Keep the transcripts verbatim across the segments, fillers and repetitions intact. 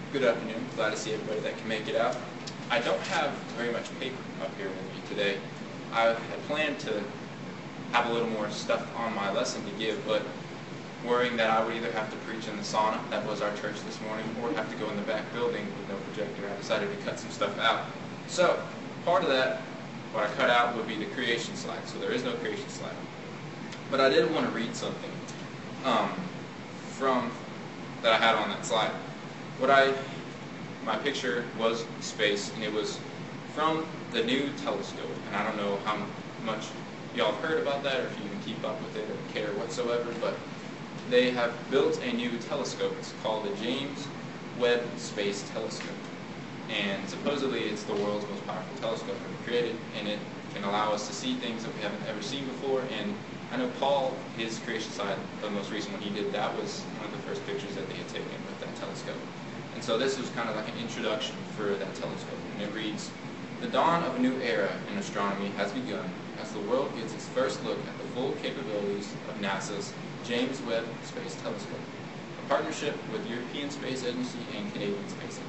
Good afternoon. Glad to see everybody that can make it out. I don't have very much paper up here with me today. I had planned to have a little more stuff on my lesson to give, but worrying that I would either have to preach in the sauna, that was our church this morning, or have to go in the back building with no projector, I decided to cut some stuff out. So, part of that, what I cut out would be the creation slide, so there is no creation slide. But I did want to read something um, from that I had on that slide. What I, my picture was space, and it was from the new telescope, and I don't know how much y'all have heard about that, or if you even keep up with it or care whatsoever, but they have built a new telescope. It's called the James Webb Space Telescope, and supposedly it's the world's most powerful telescope ever created, and it can allow us to see things that we haven't ever seen before. And I know Paul, his creation slide, the most recent one he did, that was one of the first pictures that they had taken with that telescope. And so this was kind of like an introduction for that telescope, and it reads, "The dawn of a new era in astronomy has begun as the world gets its first look at the full capabilities of NASA's James Webb Space Telescope, a partnership with European Space Agency and Canadian Space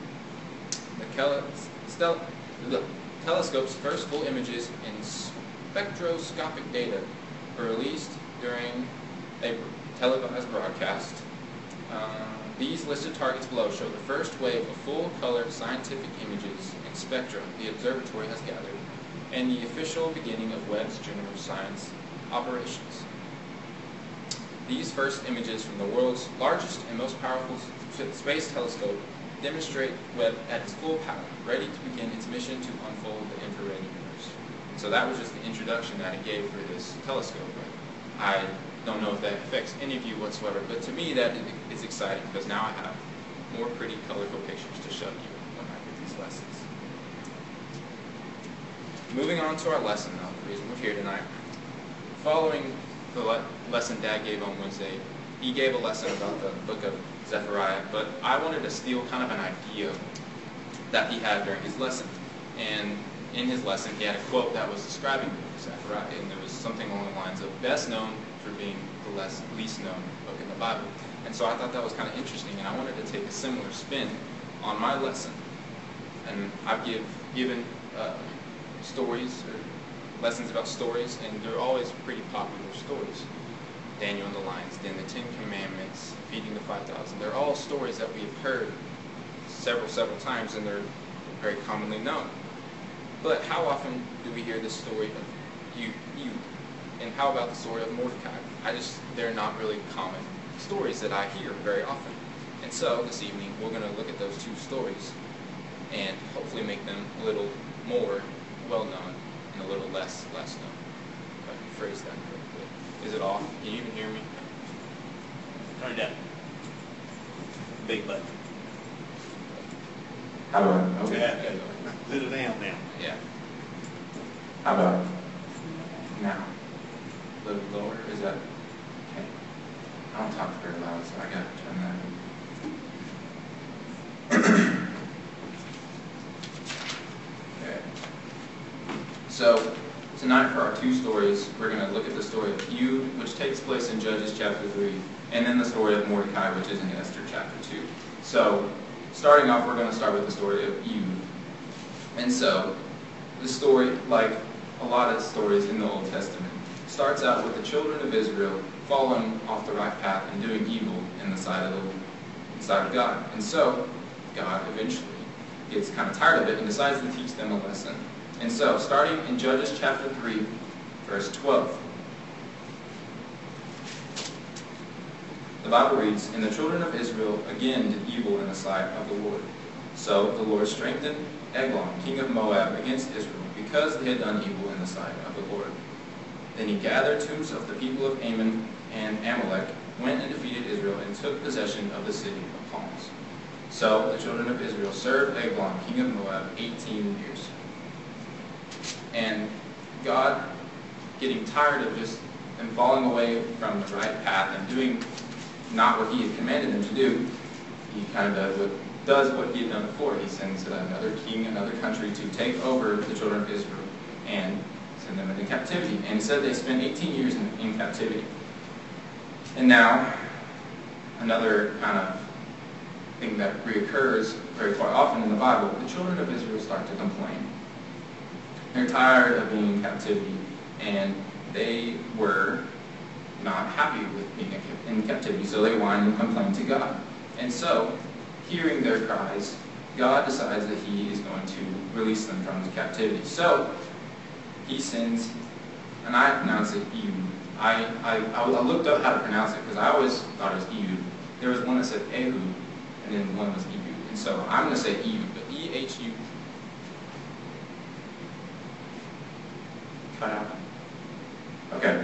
Agency. The, the telescope's first full images and spectroscopic data were released during a televised broadcast. Um, these listed targets below show the first wave of full-color scientific images and spectra the observatory has gathered, and the official beginning of Webb's general science operations. These first images from the world's largest and most powerful space telescope demonstrate Webb at its full power, ready to begin its mission to unfold the infrared universe." And so that was just the introduction that it gave for this telescope. I don't know if that affects any of you whatsoever, but to me that is exciting because now I have more pretty, colorful pictures to show you when I give these lessons. Moving on to our lesson, though, the reason we're here tonight. Following the le lesson Dad gave on Wednesday, he gave a lesson about the book of Zechariah, but I wanted to steal kind of an idea that he had during his lesson. And in his lesson, he had a quote that was describing the book of Zechariah, and there was something along the lines of best known for being the less, least known book in the Bible. And so I thought that was kind of interesting, and I wanted to take a similar spin on my lesson. And I've give, given uh, stories or lessons about stories, and they're always pretty popular stories. Daniel and the Lions Den, the Ten Commandments, feeding the five thousand. They're all stories that we've heard several, several times, and they're very commonly known. But how often do we hear the story of you, you, and how about the story of Mordecai? I just, they're not really common stories that I hear very often. And so this evening we're going to look at those two stories and hopefully make them a little more well known and a little less less known. If I can phrase that correctly. Is it off? Can you even hear me? Turn it down. Big button. How about, okay. Yeah. Put it down now. Yeah. How about now? A little lower? Is that Okay. I don't talk very loud, so I gotta turn that. okay? So tonight for our two stories, we're going to look at the story of Ehud, which takes place in Judges chapter three, and then the story of Mordecai, which is in Esther chapter two. So starting off, we're going to start with the story of Ehud. And so the story, like a lot of stories in the Old Testament, starts out with the children of Israel falling off the right path and doing evil in the sight of the in sight of God. And so God eventually gets kind of tired of it and decides to teach them a lesson. And so, starting in Judges chapter three, verse twelve, the Bible reads, "And the children of Israel again did evil in the sight of the Lord. So the Lord strengthened Eglon, king of Moab, against Israel, because they had done evil in the sight of the Lord. Then he gathered troops of the people of Ammon and Amalek, went and defeated Israel, and took possession of the city of palms. So the children of Israel served Eglon, king of Moab, eighteen years. And God, getting tired of just them falling away from the right path and doing not what he had commanded them to do, he kind of does what, does what he had done before. He sends another king, another country to take over the children of Israel and send them into captivity. And he said they spent eighteen years in, in captivity. And now, another kind of thing that reoccurs very quite often in the Bible, the children of Israel start to complain. They're tired of being in captivity, and they were not happy with being in captivity, so they whine and complain to God. And so, hearing their cries, God decides that He is going to release them from the captivity. So, He sends, and I pronounce it Ehud. I, I, I looked up how to pronounce it because I always thought it was Ehud. There was one that said Ehud, and then one was Ehud. And so I'm going to say Ehud, but E H U. Cut out. Okay.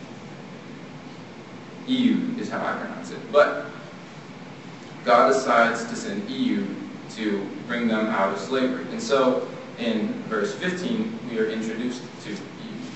Ehud is how I pronounce it. But God decides to send Ehud to bring them out of slavery. And so in verse fifteen, we are introduced to Ehud.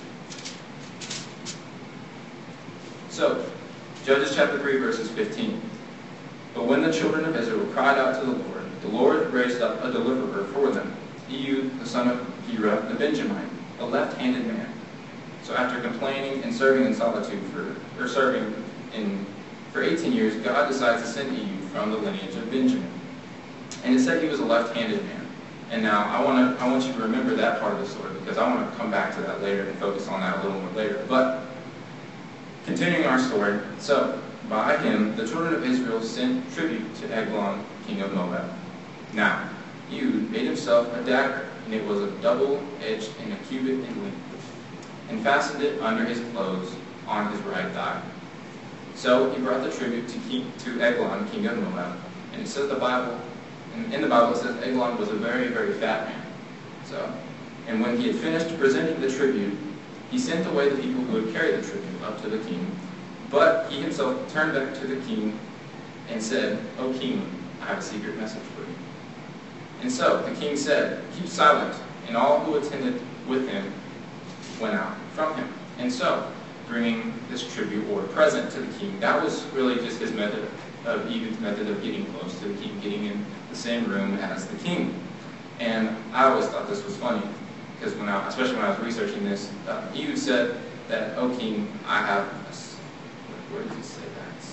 So, Judges chapter three, verses fifteen. But when the children of Israel cried out to the Lord, the Lord raised up a deliverer for them, Ehud, the son of Gera, the Benjamite, a left-handed man. So after complaining and serving in solitude for, or serving in, for eighteen years, God decides to send Ehud from the lineage of Benjamin. And it said he was a left-handed man. And now I want to I want you to remember that part of the story because I want to come back to that later and focus on that a little more later. But continuing our story, so by him the children of Israel sent tribute to Eglon, king of Moab. Now Ehud made himself a dagger, and it was of double-edged and a cubit in length, and fastened it under his clothes on his right thigh. So he brought the tribute to, king, to Eglon, king of Moab. And it says the Bible, in, in the Bible it says Eglon was a very, very fat man. So, and when he had finished presenting the tribute, he sent away the people who had carried the tribute up to the king. But he himself turned back to the king and said, O king, I have a secret message for you. And so the king said, keep silent. And all who attended with him went out from him. And so, bringing this tribute or present to the king, that was really just his method of Ehud's method of getting close to the king, getting in the same room as the king. And I always thought this was funny, because when I, especially when I was researching this, uh, Ehud said that, O king, I have, a, where did he say that?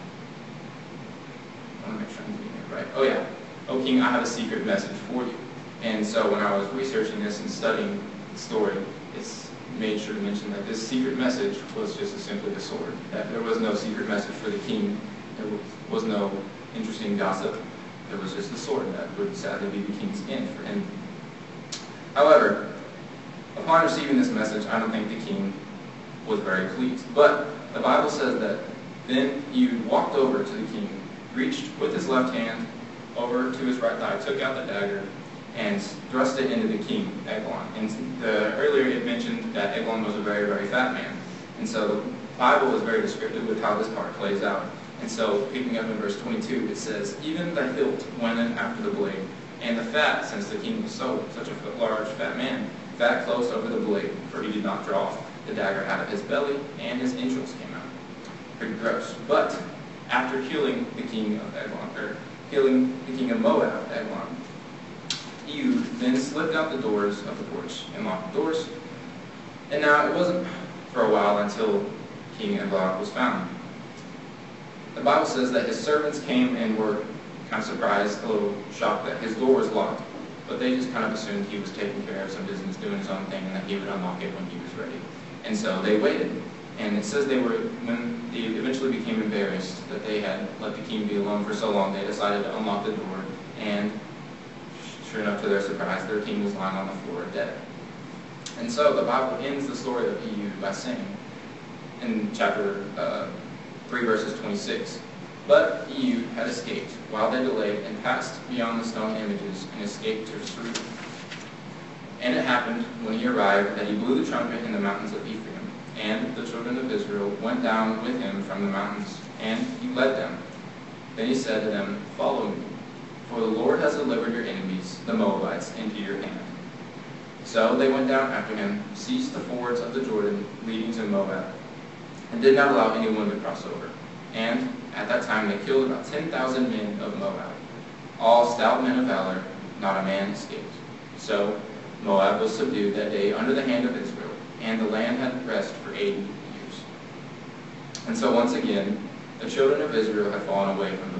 I want to make sure I'm getting it right. Oh yeah, O king, I have a secret message for you. And so when I was researching this and studying the story, it's made sure to mention that this secret message was just simply the sword. That there was no secret message for the king. There was no interesting gossip. There was just the sword that would sadly be the king's end for him. However, upon receiving this message, I don't think the king was very pleased. But the Bible says that then Ehud walked over to the king, reached with his left hand over to his right thigh, took out the dagger, and thrust it into the king, Eglon. And the, earlier it mentioned that Eglon was a very, very fat man. And so the Bible is very descriptive with how this part plays out. And so, picking up in verse twenty-two, it says, even the hilt went in after the blade, and the fat, since the king was so such a large, fat man, fat close over the blade, for he did not draw the dagger out of his belly, and his entrails came out. Pretty gross. But after killing the king of Eglon, or killing the king of Moab, Eglon, Ehud then slipped out the doors of the porch and locked the doors. And now it wasn't for a while until King Eglon was found. The Bible says that his servants came and were kind of surprised, a little shocked that his door was locked. But they just kind of assumed he was taking care of some business, doing his own thing, and that he would unlock it when he was ready. And so they waited. And it says they were, when they eventually became embarrassed that they had let the king be alone for so long, they decided to unlock the door. And sure enough, to their surprise, their king was lying on the floor dead. And so the Bible ends the story of Ehud by saying, in chapter uh, three, verses twenty-six, but Ehud had escaped while they delayed and passed beyond the stone images and escaped to Seru. And it happened when he arrived that he blew the trumpet in the mountains of Ephraim, and the children of Israel went down with him from the mountains, and he led them. Then he said to them, follow me, for the Lord has delivered your enemies, the Moabites, into your hand. So they went down after him, seized the fords of the Jordan leading to Moab, and did not allow anyone to cross over. And at that time they killed about ten thousand men of Moab, all stout men of valor, not a man escaped. So Moab was subdued that day under the hand of Israel, and the land had rest for eighty years. And so once again, the children of Israel had fallen away from the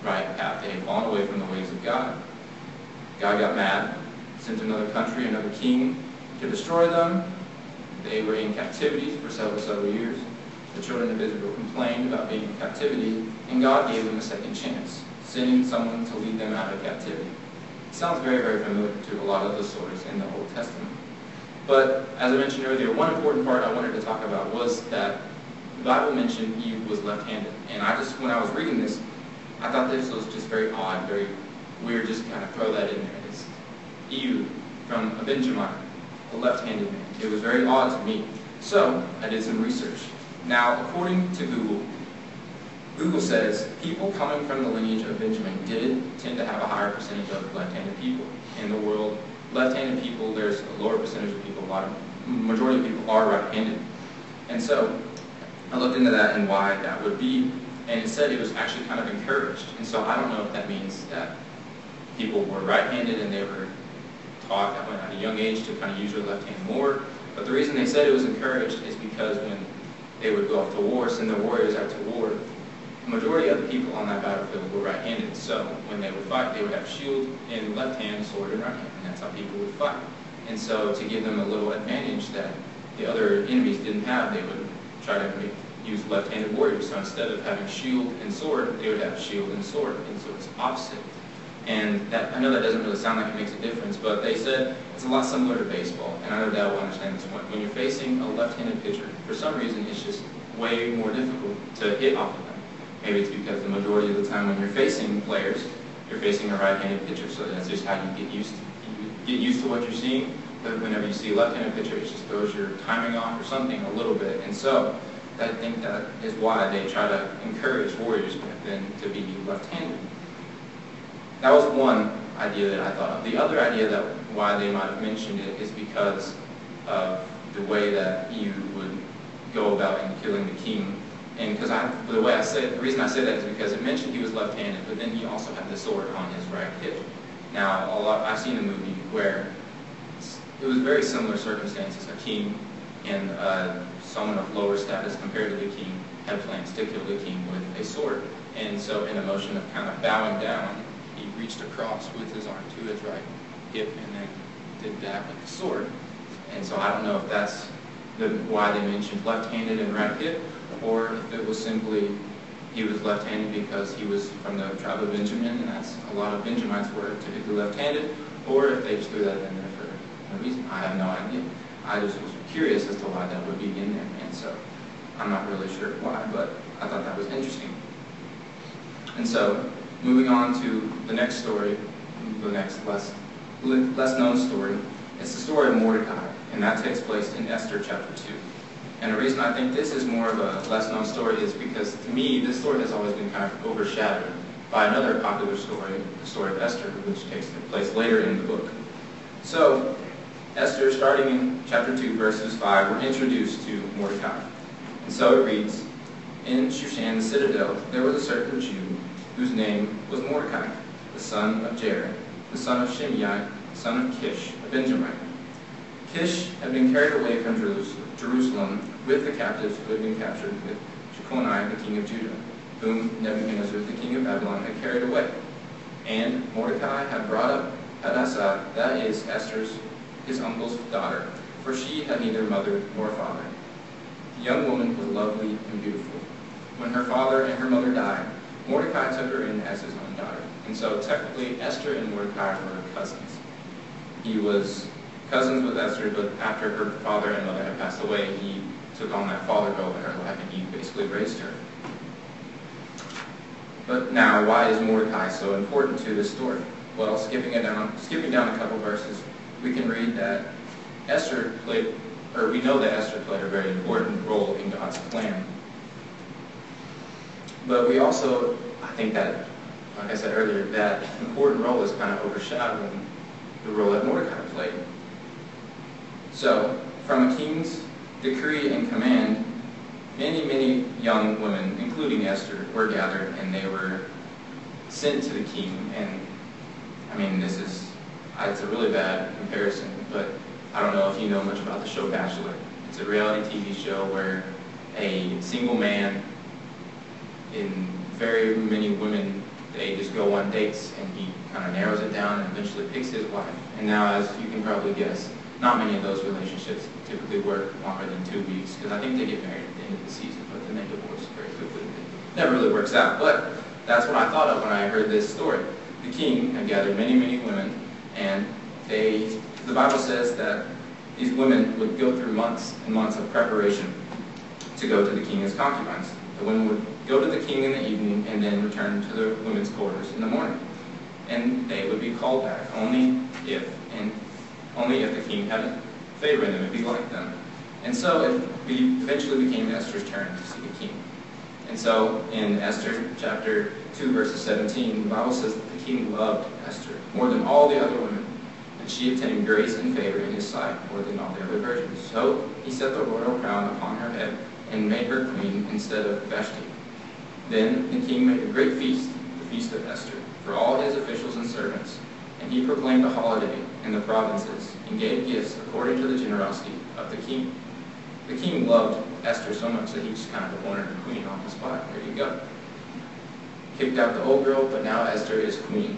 right path. They had fallen away from the ways of God. God got mad, sent another country, another king to destroy them. They were in captivity for several, several years. The children of Israel complained about being in captivity, and God gave them a second chance, sending someone to lead them out of captivity. It sounds very, very familiar to a lot of the stories in the Old Testament. But, as I mentioned earlier, one important part I wanted to talk about was that the Bible mentioned Eve was left-handed. And I just, when I was reading this, I thought this was just very odd, very weird, just kind of throw that in there. It's Eve from a Benjamite, a left-handed man. It was very odd to me. So, I did some research. Now, according to Google, Google says people coming from the lineage of Benjamin did tend to have a higher percentage of left-handed people. In the world, left-handed people, there's a lower percentage of people, a lot of, majority of people are right-handed. And so, I looked into that and why that would be, and it said it was actually kind of encouraged. And so I don't know if that means that people were right-handed and they were taught at a young age to kind of use their left hand more. But the reason they said it was encouraged is because when they would go off to war, send their warriors out to war, the majority of the people on that battlefield were right-handed. So when they would fight, they would have shield in left hand, sword in right hand, and that's how people would fight. And so to give them a little advantage that the other enemies didn't have, they would try to make, use left-handed warriors. So instead of having shield and sword, they would have shield and sword, and so it's opposite. And that, I know that doesn't really sound like it makes a difference, but they said it's a lot similar to baseball, and I know Dad will understand this one. When you're facing a left-handed pitcher, for some reason it's just way more difficult to hit off of them. Maybe it's because the majority of the time when you're facing players, you're facing a right-handed pitcher, so that's just how you get used to, you get used to what you're seeing. But whenever you see a left-handed pitcher, it just throws your timing off or something a little bit. And so I think that is why they try to encourage warriors back then to be left-handed. That was one idea that I thought of. The other idea that why they might have mentioned it is because of the way that you would go about in killing the king. And because I, the way I said, the reason I say that is because it mentioned he was left-handed, but then he also had the sword on his right hip. Now, a lot, I've seen a movie where it was very similar circumstances. A king and uh, someone of lower status compared to the king had plans to kill the king with a sword. And so in a motion of kind of bowing down, he reached across with his arm to his right hip and then did that with the sword. And so I don't know if that's the, why they mentioned left-handed and right hip, or if it was simply he was left-handed because he was from the tribe of Benjamin, and that's a lot of Benjamites were typically left-handed, or if they just threw that in there for no reason. I have no idea. I just was curious as to why that would be in there, and so I'm not really sure why, but I thought that was interesting. And so, moving on to the next story, the next less, less known story, it's the story of Mordecai, and that takes place in Esther chapter two. And the reason I think this is more of a less known story is because, to me, this story has always been kind of overshadowed by another popular story, the story of Esther, which takes place later in the book. So, Esther, starting in chapter two, verses five, we're introduced to Mordecai. And so it reads, "In Shushan the citadel there was a certain Jew, whose name was Mordecai, the son of Jair, the son of Shimei, the son of Kish, a Benjamite. Kish had been carried away from Jerusalem with the captives who had been captured with Jeconiah, the king of Judah, whom Nebuchadnezzar, the king of Babylon, had carried away. And Mordecai had brought up Hadassah, that is Esther's, his uncle's daughter, for she had neither mother nor father. The young woman was lovely and beautiful. When her father and her mother died, Mordecai took her in as his own daughter." And so technically Esther and Mordecai were cousins. He was cousins with Esther, but after her father and mother had passed away, he took on that father role in her life and he basically raised her. But now, why is Mordecai so important to this story? Well, skipping it down, skipping down a couple verses, we can read that Esther played, or we know that Esther played a very important role in God's plan. But we also, I think that, like I said earlier, that important role is kind of overshadowing the role that Mordecai played. So, from a king's decree and command, many, many young women, including Esther, were gathered and they were sent to the king. And, I mean, this is, it's a really bad comparison, but I don't know if you know much about the show Bachelor. It's a reality T V show where a single man and very many women they just go on dates, and he kind of narrows it down and eventually picks his wife. And now, as you can probably guess, not many of those relationships typically work longer than two weeks, because I think they get married at the end of the season, but then they divorce very quickly. It never really works out, but that's what I thought of when I heard this story. The king had gathered many, many women, and they, the Bible says that these women would go through months and months of preparation to go to the king as concubines. The women would go to the king in the evening and then return to the women's quarters in the morning. And they would be called back only if, and only if the king had favor in them, if he liked them. And so it eventually became Esther's turn to see the king. And so in Esther chapter two, verses seventeen, the Bible says that the king loved Esther more than all the other women, and she obtained grace and favor in his sight more than all the other virgins. So he set the royal crown upon her head and made her queen instead of Vashti. Then the king made a great feast, the feast of Esther, for all his officials and servants, and he proclaimed a holiday in the provinces and gave gifts according to the generosity of the king. The king loved Esther so much that he just kind of appointed her queen on the spot. There you go. Kicked out the old girl, but now Esther is queen.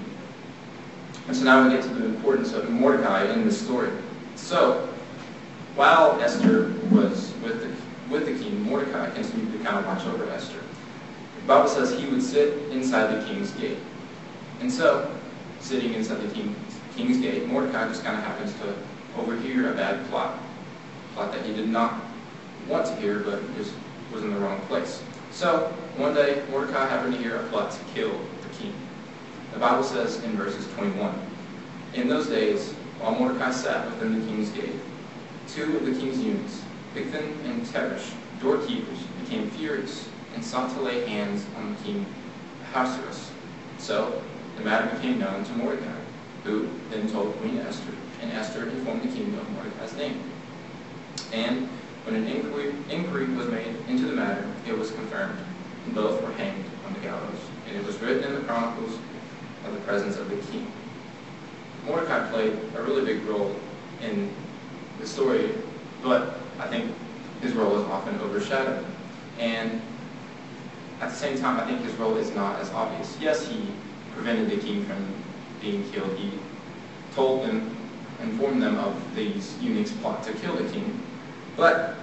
And so now we get to the importance of Mordecai in this story. So, while Esther was with the, with the king, Mordecai continued to kind of watch over Esther. The Bible says he would sit inside the king's gate. And so, sitting inside the king, king's gate, Mordecai just kind of happens to overhear a bad plot. A plot that he did not want to hear, but was, was in the wrong place. So, one day, Mordecai happened to hear a plot to kill the king. The Bible says in verses twenty-one, in those days, while Mordecai sat within the king's gate, two of the king's eunuchs, Bigthan and Teresh, doorkeepers, became furious and sought to lay hands on the king Ahasuerus. So the matter became known to Mordecai, who then told Queen Esther, and Esther informed the king of Mordecai's name. And when an inquiry, inquiry was made into the matter, it was confirmed, and both were hanged on the gallows. And it was written in the chronicles of the presence of the king. Mordecai played a really big role in the story, but I think his role is often overshadowed. And at the same time, I think his role is not as obvious. Yes, he prevented the king from being killed. He told them, informed them of these eunuchs' plot to kill the king. But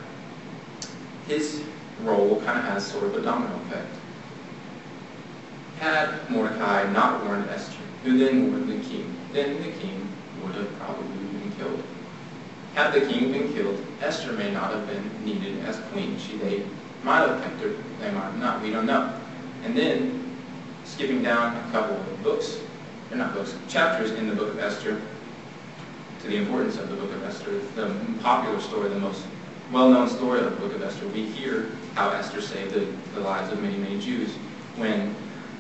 his role kind of has sort of a domino effect. Had Mordecai not warned Esther, who then warned the king, then the king would have probably been killed. Had the king been killed, Esther may not have been needed as queen. She, they might have kept her, they might have not, we don't know. And then, skipping down a couple of books, or not books, chapters in the book of Esther, to the importance of the book of Esther, the popular story, the most well-known story of the book of Esther, we hear how Esther saved the, the lives of many, many Jews when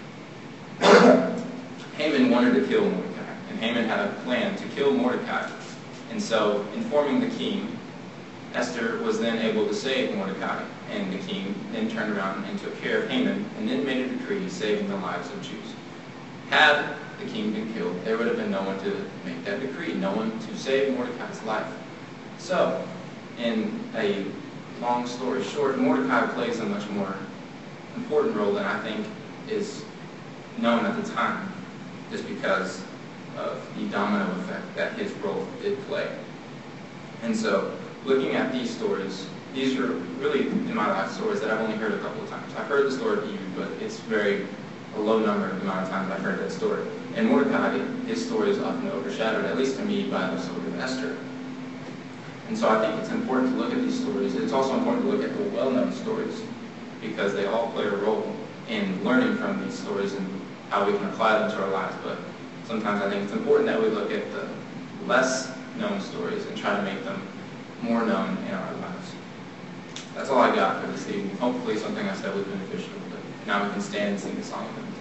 Haman wanted to kill Mordecai, and Haman had a plan to kill Mordecai. And so, informing the king, Esther was then able to save Mordecai, and the king then turned around and took care of Haman, and then made a decree saving the lives of Jews. Had the king been killed, there would have been no one to make that decree, no one to save Mordecai's life. So, in a long story short, Mordecai plays a much more important role than I think is known at the time, just because of the domino effect that his role did play. And so, looking at these stories, these are really, in my life, stories that I've only heard a couple of times. I've heard the story of Eve, but it's very a low number of the amount of times I've heard that story. And Mordecai, his story is often overshadowed, at least to me, by the story of Esther. And so I think it's important to look at these stories. It's also important to look at the well-known stories, because they all play a role in learning from these stories and how we can apply them to our lives. But sometimes I think it's important that we look at the less known stories and try to make them more known in our lives. That's all I got for this evening. Hopefully something I said was beneficial. But now we can stand and sing the song of the